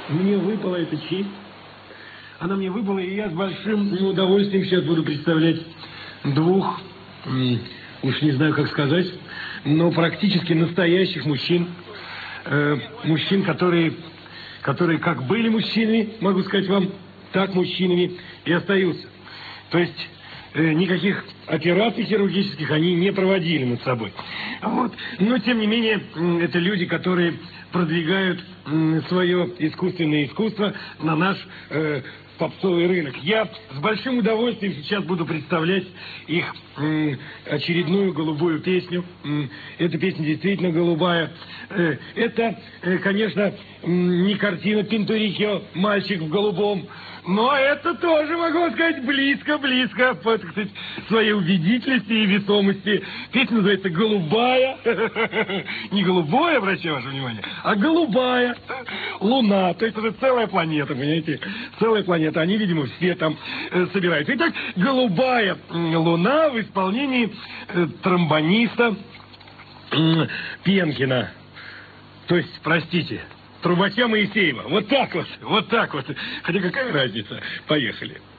Мне выпала эта честь. Она мне выпала, и я с большим удовольствием сейчас буду представлять двух, уж не знаю, как сказать, но практически настоящих мужчин. Мужчин, которые как были мужчинами, могу сказать вам, так мужчинами и остаются. То есть никаких операций хирургических они не проводили над собой. Вот. Но, тем не менее, это люди, которые продвигают свое искусственное искусство на наш попсовый рынок. Я с большим удовольствием сейчас буду представлять их очередную голубую песню. Эта песня действительно голубая. Это, конечно, не картина Пинторихио «Мальчик в голубом», но это тоже, могу сказать, близко по, так сказать, своей убедительности и весомости. Песня называется «Голубая». Не голубое, обращаю ваше внимание, а голубая. Луна. То есть это целая планета, понимаете? Целая планета. Они, видимо, все там собираются. Итак, «Голубая луна» в исполнении тромбониста Пенкина. То есть, простите, трубача Моисеева. Вот так вот. Хотя какая разница? Поехали.